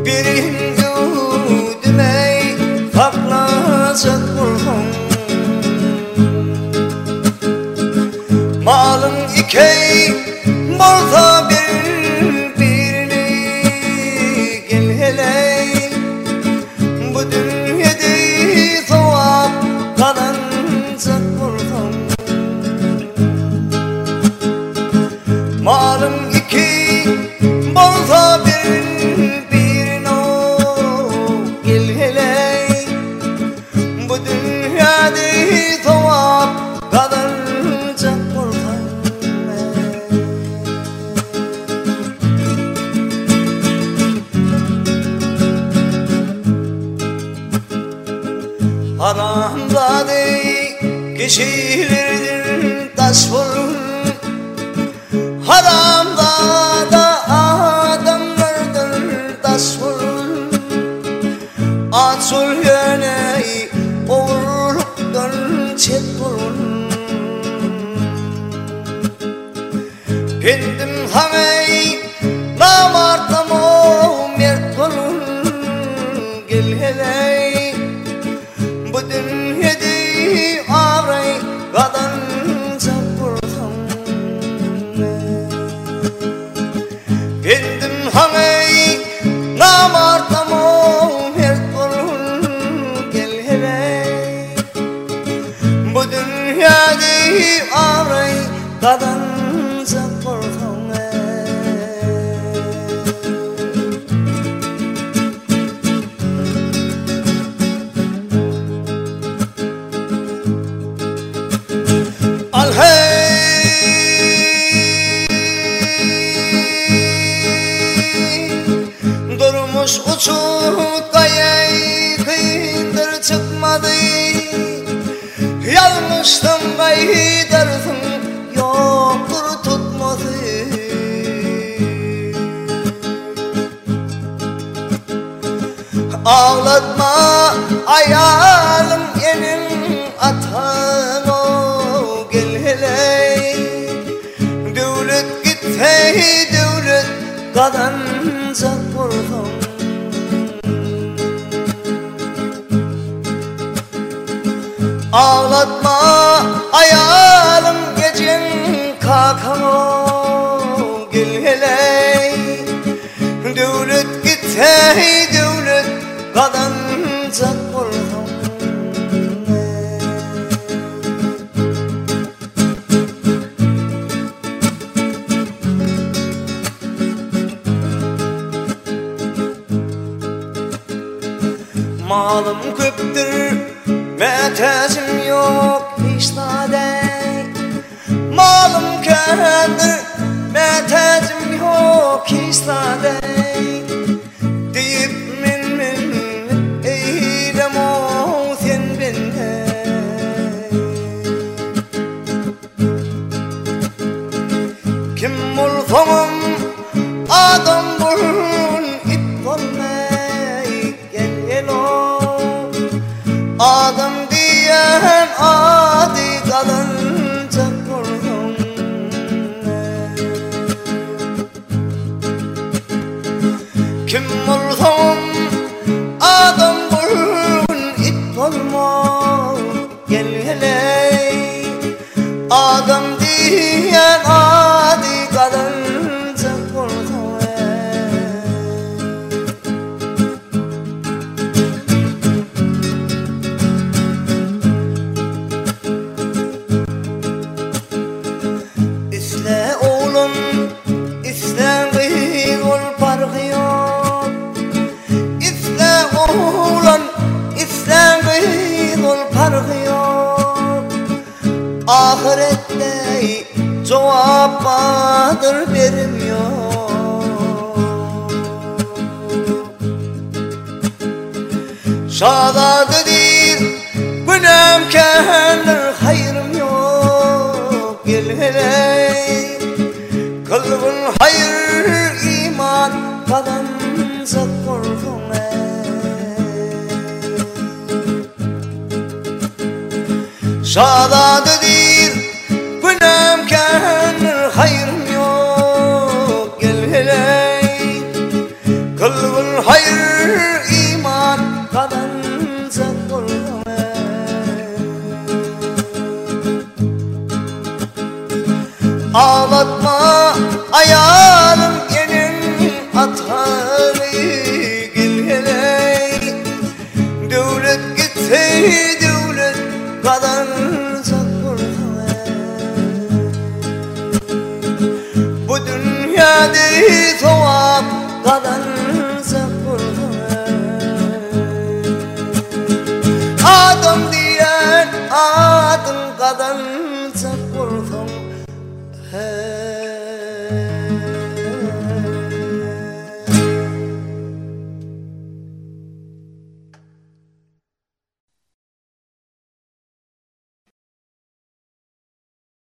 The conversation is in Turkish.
Birin demey taklacak burhan malın ikey bolsa birini gel hele bu dünyada sowap kazanacak burhan malın ikey bolsa birini gel hele bu dünyada sowap kazanacak burhan haramzade kişilerdir taş vurun haramzada adamlardır taş vurun açıl yöne oğurluktan çet vurun pendim hamey namartam o mert vurun gel hele bu dünyada ağray kazanacak burhan pendim hamey namartam o mert vurun gel hele bu dünyada ağray kazanacak burhan al hey durmuş uçuk kayay kıydır çıkmadı yazmıştım kaydırsın yoktur tutmadı ağlatma ayalım elim atan o gel hele devlet gitse devlet kazanacak burhan ağlatma ayalım gecen kalkan o gel hele devlet gitse devlet kazanacak burhan malım köptür metezim yok hiç sade malım kendir metezim yok hiç sade deyip min eylem o sen bende kim bulsam adam bulun it olmay gel o adam diyen adi kalınacak burhan kim bulsam adam bulun it olma gel hele adam diyen adi kalınacak burhan İsle oğlum İsle kıyıl farkı yok İsle oğlan İsle kıyıl farkı yok ahirette cevap vardır vermiyor şadadıdır günüm kendir hayrım yok gel hele kalbin hayır iman kazanacak burhan şadadıdır günüm kendir hayrım yok gel hele kalbin hayır Karanlık